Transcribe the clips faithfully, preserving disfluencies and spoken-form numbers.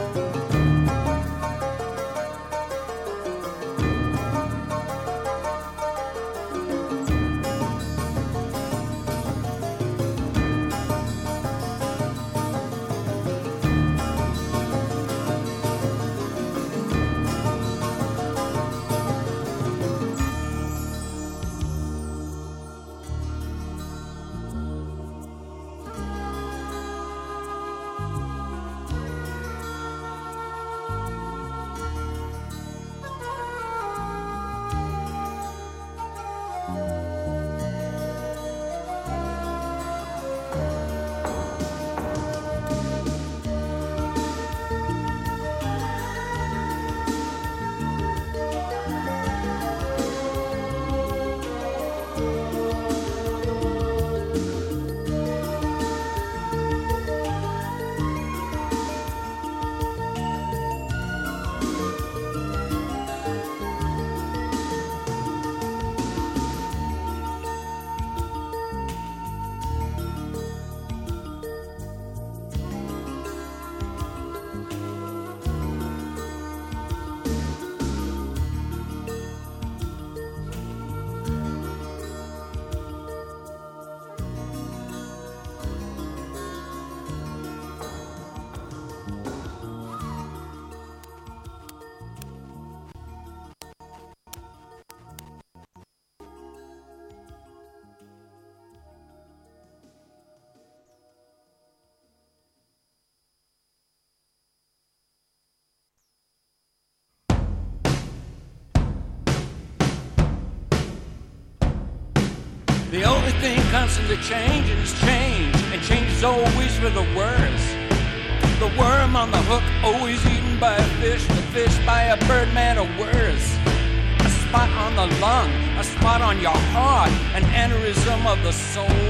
The only thing constantly changing is change, and change is always for the worse. The worm on the hook, always eaten by a fish, the fish by a bird, man, or worse. A spot on the lung, a spot on your heart, an aneurysm of the soul.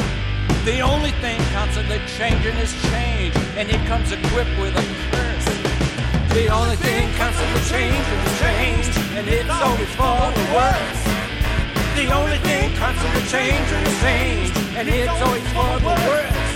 The only thing constantly changing is change, and it comes equipped with a curse. The only thing constantly changing is change, and it's always for the worse. The only thing constantly changing is change, and it's always for the worse.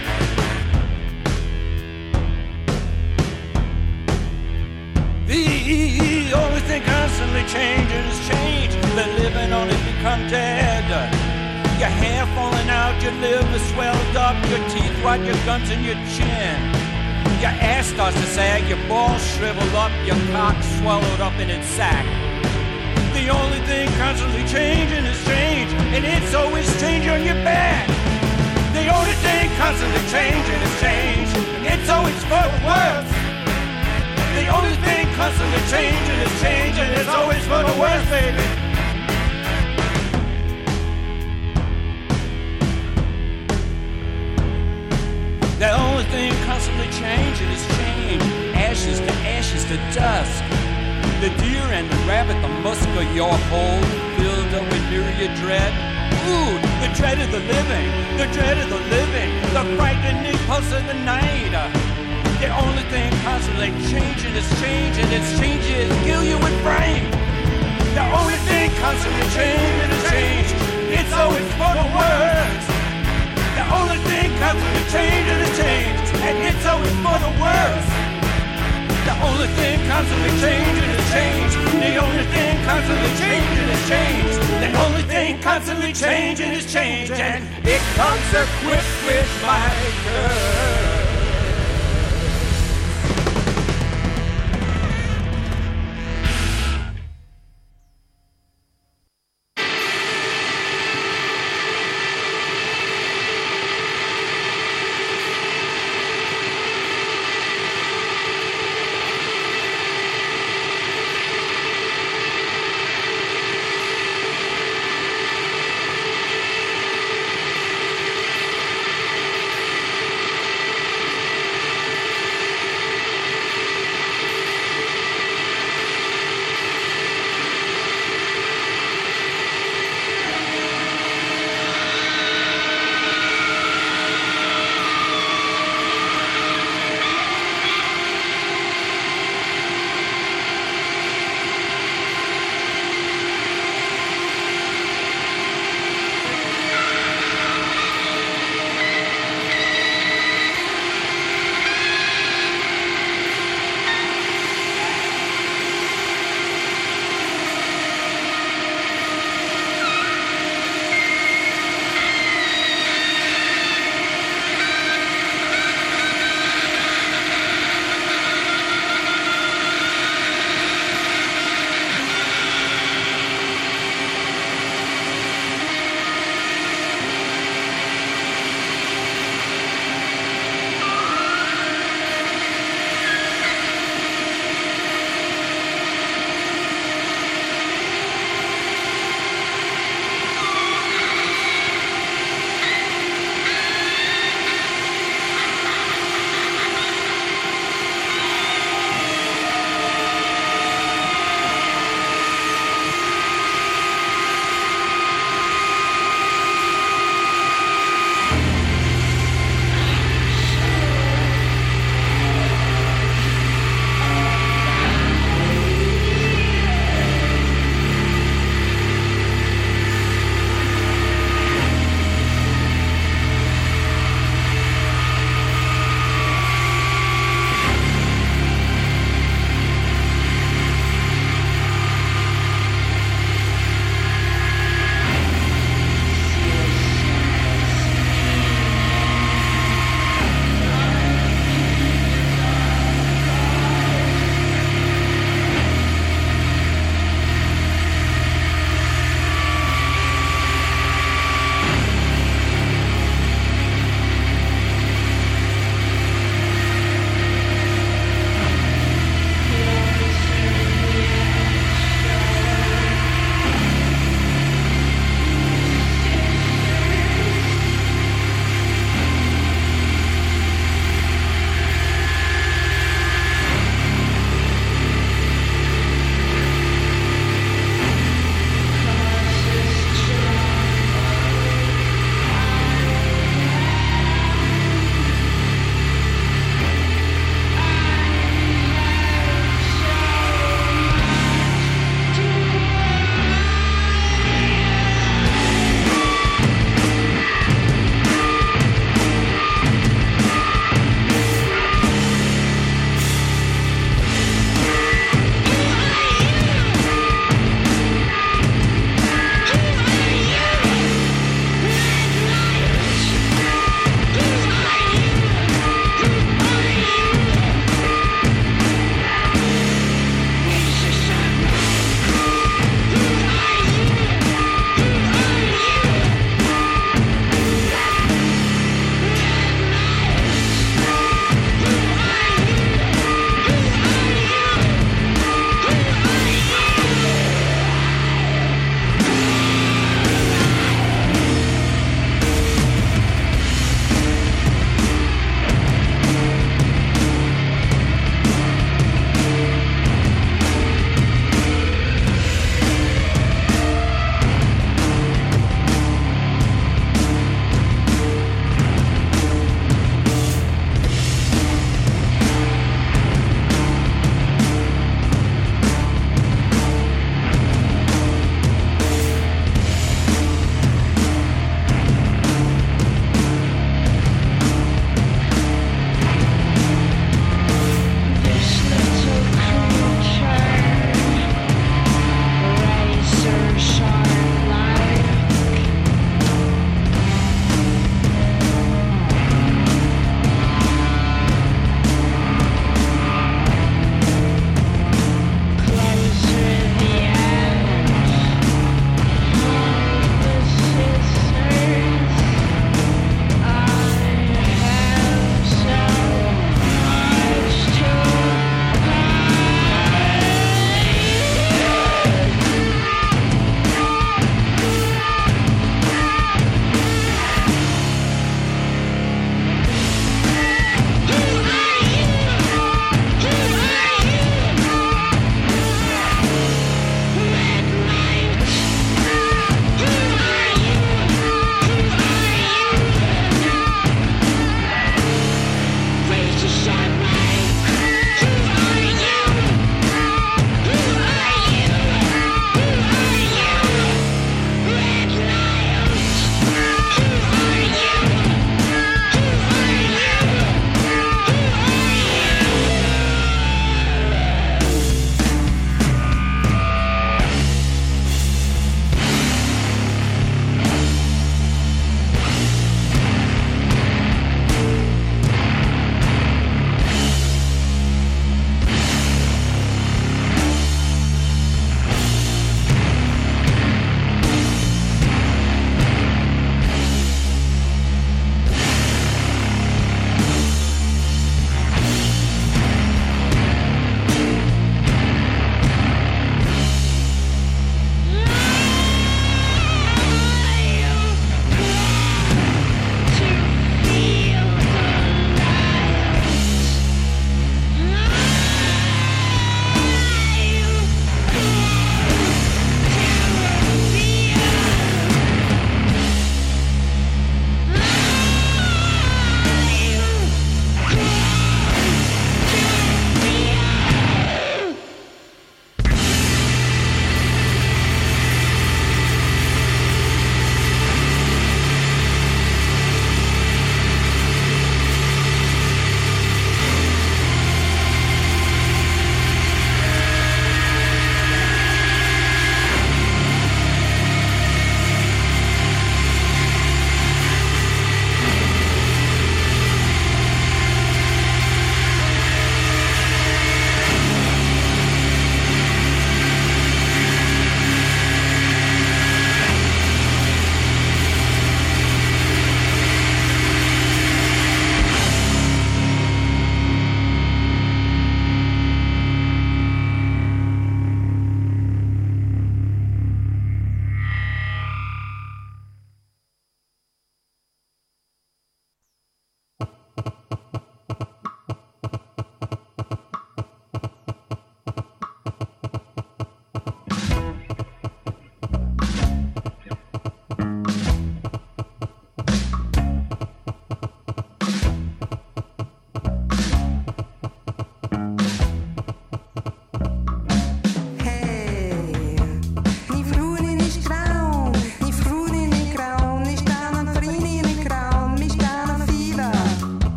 The only thing constantly changing is change. The living only become dead. Your hair falling out, your liver swelled up, your teeth rot, your gums in your chin. Your ass starts to sag, your balls shrivel up, your cock swallowed up in its sack. The only thing constantly changing is change, and it's always changing on your back. The only thing constantly changing is change, and it's always for the worse. The only thing constantly changing is change, and it's always for the worse, baby. The only thing constantly changing is change, ashes to ashes to dust. The deer and the rabbit, the musk of your hole, filled up with myriad dread. Ooh, the dread of the living, the dread of the living, the frightening pulse of the night. The only thing constantly changing is change, and its changes kill you with fright. The only thing constantly changing is change, it's always for the worse. The only thing constantly changing is change, and it's always for the worse. The only thing constantly changing is change. The only thing constantly changing is change. The only thing constantly changing is change, and it comes equipped with my curse.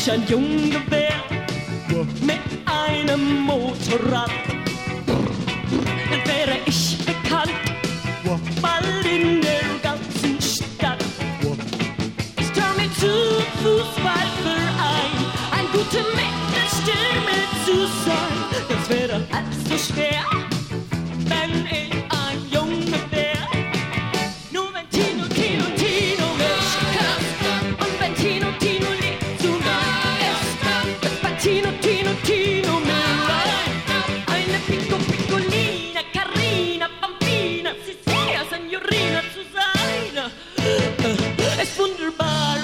ich ein Junge wär mit einem Motorrad, dann wäre ich bekannt, bald in der ganzen Stadt. Ich trau mir zu, Fußballverein, ein guter Mittelstürmer zu sein. Das wäre halb so schwer, wenn ich ein Junge wär. Nur wenn Tino, Tino, Tino mich küsst und wenn Tino, Tino lieb zu mir ist, wird bei Tino, Tino, Tino mir leid. Eine Pico, Piccolina, Carina, Bambina, Cecilia, Signorina zu sein, äh, ist wunderbar.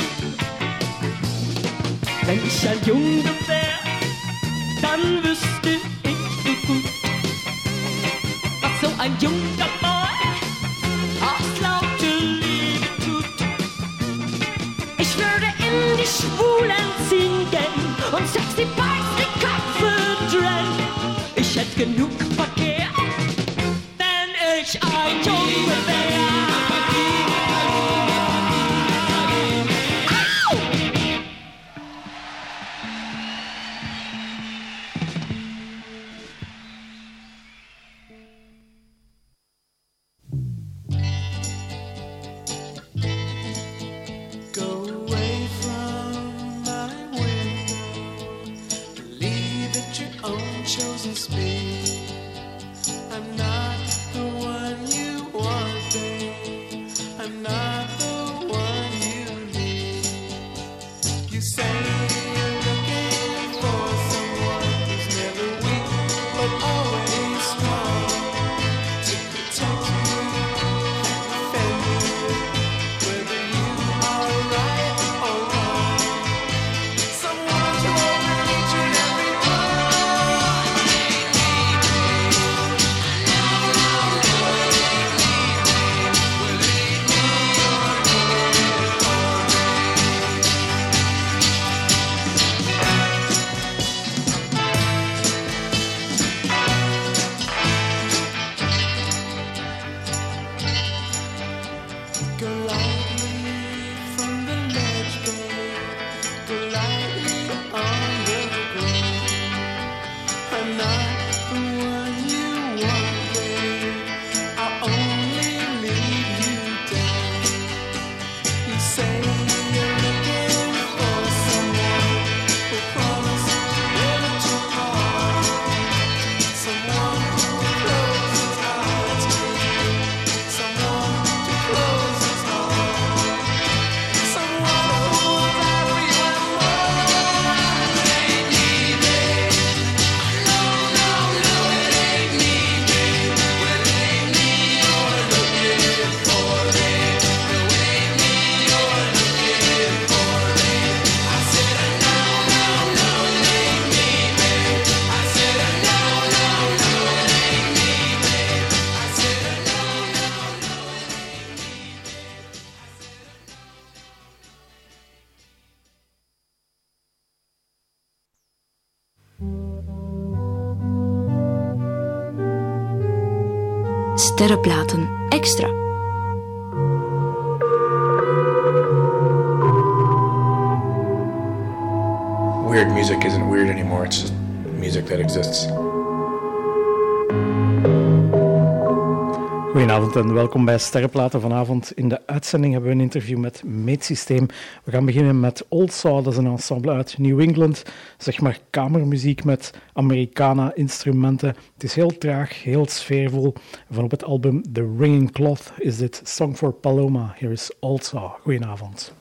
Wenn ich ein Junge wär, dann wüsste ich wie gut, was so ein junger Boy aus lauter Liebe tut. Ich würde in die Schwulen-Szene gehen und sexy Boys die Köpfe drehen. Ich hätt genug Verkehr, wenn ich ein Junge wär. Go away from my window, believe at your own chosen speed. I'm not the one you want, babe. I'm not the one you need. You say you're looking for someone who's never weak, but always strong, to protect you, defend you, whether you are right or wrong. Someone to hold each and every one. Go lightly from the ledge, babe. Go lightly on the ground. I'm not the one you want, babe. I'll only lead you down. You say you're looking for someone who promises never to part. Someone to close his eyes to you. Someone to close his heart. Someone who will die for you and more. It ain't me, babe. No, no, no, it ain't me, babe. Well, it ain't me you're looking for, babe. No, it ain't me you're looking for, babe. I said, no, no, no, it ain't me, babe. I said, no, no, no, it ain't me, babe. I said, no, no, no, it ain't me, babe. Sterrenplaten extra. Weird music isn't weird anymore, it's just music that exists. Goedenavond en welkom bij Sterrenplaten. Vanavond in de uitzending hebben we een interview met Meetsysteem. We gaan beginnen met Old Saw, dat is een ensemble uit New England. Zeg maar kamermuziek met Americana-instrumenten. Het is heel traag, heel sfeervol. Van op het album The Ringing Cloth is dit Song for Paloma. Hier is Old Saw. Goedenavond.